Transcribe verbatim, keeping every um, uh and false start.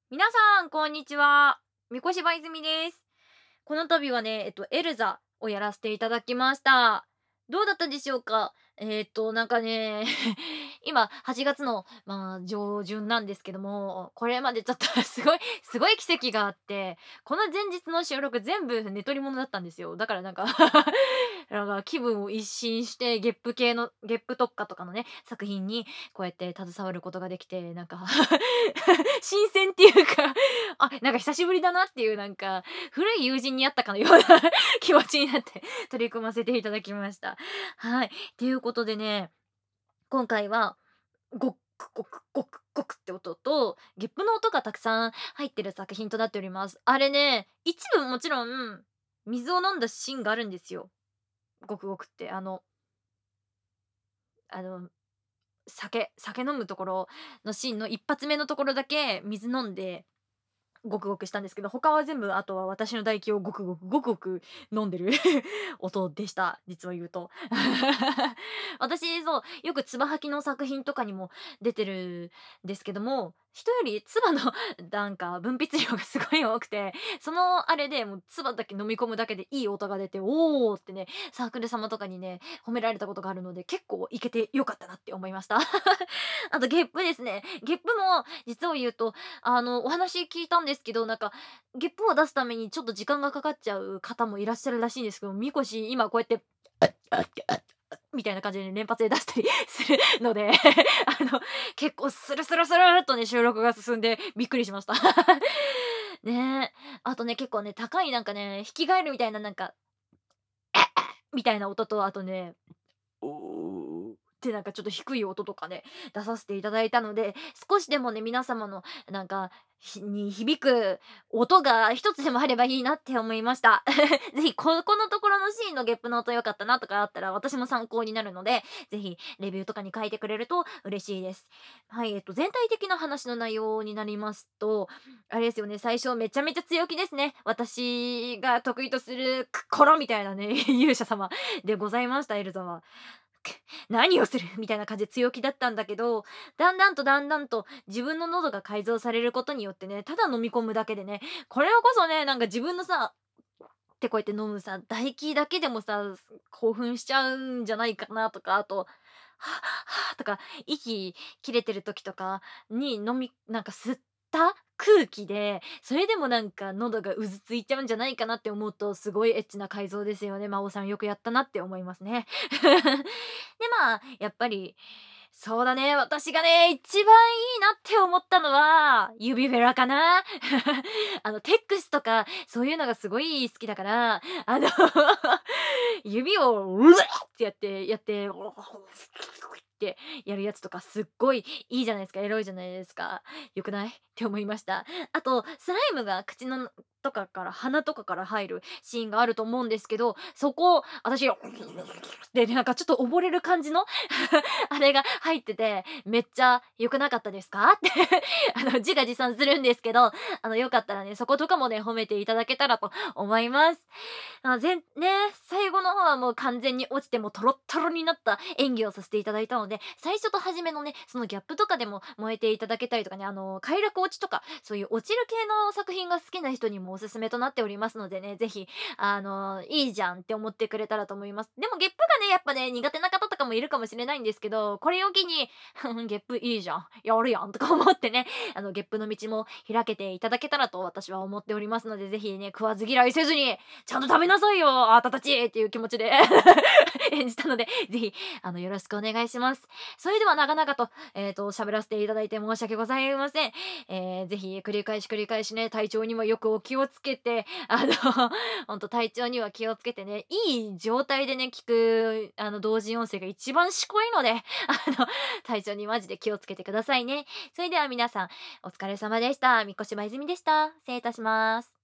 皆さん、こんにちは。三越柴泉です。この度はね、えっと、エルザをやらせていただきました。どうだったでしょうか？えっと、なんかね、今はちがつの、まあ、上旬なんですけども、これまでちょっとすごいすごい奇跡があって、この前日の収録全部寝取り物だったんですよ。だからなんかなんか気分を一新して、ゲップ系のゲップ特化とかのね、作品にこうやって携わることができて、なんか新鮮っていうか、あ、なんか久しぶりだなっていうなんか、古い友人に会ったかのような気持ちになって取り組ませていただきました。はい。ということでね、今回は、ゴックゴクゴクゴクって音と、ゲップの音がたくさん入ってる作品となっております。あれね、一部もちろん、水を飲んだシーンがあるんですよ。ゴクゴクって、あのあの、酒酒飲むところのシーンの一発目のところだけ水飲んでゴクゴクしたんですけど、他は全部あとは私の唾液をゴクゴクゴクゴク飲んでる音でした、実を言うと。私、そう、よく唾吐きの作品とかにも出てるんですけども、人より唾のなんか分泌量がすごい多くて、そのあれでもう唾だけ飲み込むだけでいい音が出て、おおってね、サークル様とかにね、褒められたことがあるので、結構いけてよかったなって思いました。あとゲップですね。ゲップも実を言うと、あの、お話聞いたんですけど、なんか、ゲップを出すためにちょっと時間がかかっちゃう方もいらっしゃるらしいんですけど、みこし、今こうやってみたいな感じで連発で出したりするのであの、結構スルスルスルっとね、収録が進んでびっくりしました。ねえ。あとね、結構ね、高いなんかね、ヒキガエルみたいななんか、みたいな音と、あとね、おーってなんかちょっと低い音とかね、出させていただいたので、少しでもね、皆様のなんか、ひに響く音が一つでもあればいいなって思いました。ぜひここのところのシーンのゲップの音良かったなとかあったら、私も参考になるので、ぜひレビューとかに書いてくれると嬉しいです。はい、えっと、全体的な話の内容になりますと、あれですよね、最初めちゃめちゃ強気ですね。私が得意とするクッコロみたいなね、勇者様でございました、エルザは。何をするみたいな感じで強気だったんだけど、だんだんとだんだんと自分の喉が改造されることによってね、ただ飲み込むだけでね、これこそね、なんか自分のさ、ってこうやって飲むさ、唾液だけでもさ、興奮しちゃうんじゃないかなとか、あと、はぁ、はぁとか、息切れてる時とかに飲みなんか吸った空気で、それでもなんか喉がうずついちゃうんじゃないかなって思うと、すごいエッチな改造ですよね。魔王さんよくやったなって思いますね。で、まあ、やっぱり、そうだね、私がね、一番いいなって思ったのは、指フェラかな。あの、テックスとか、そういうのがすごい好きだから、あの指をうわってやってやってってやるやつとかすっごいいいじゃないですか、エロいじゃないですか。良くないって思いました。あと、スライムが口のとかから鼻とかから入るシーンがあると思うんですけど、そこ、私で、なんかちょっと溺れる感じのあれが入ってて、めっちゃ良くなかったですかってあの、自画自賛するんですけど、あの、よかったらね、そことかもね、褒めていただけたらと思います。あ、ぜんね、最後の方はもう完全に落ちてもうトロットロになった演技をさせていただいたので、最初と初めのね、そのギャップとかでも燃えていただけたりとかね、あの、快楽落ちとか、そういう落ちる系の作品が好きな人にもおすすめとなっておりますのでね、ぜひ、あの、いいじゃんって思ってくれたらと思います。でもゲップがね、やっぱね、苦手な方とかもいるかもしれないんですけど、これを機に、ふんゲップいいじゃん、やるやんとか思ってね、あの、ゲップの道も開けていただけたらと私は思っておりますので、ぜひね、食わず嫌いせずに、ちゃんと食べなさいよ、あーたたちっていう気持ちで演じたので、ぜひ、あの、よろしくお願いします。それでは長々と、えっと、喋らせていただいて申し訳ございません。えー、ぜひ繰り返し繰り返しね、体調にもよくお気をつけて、あの、ほんと体調には気をつけてね、いい状態でね、聞く、あの、同人音声が一番賢いので、あの、体調にマジで気をつけてくださいね。それでは皆さん、お疲れ様でした。三越真泉でした。失礼いたします。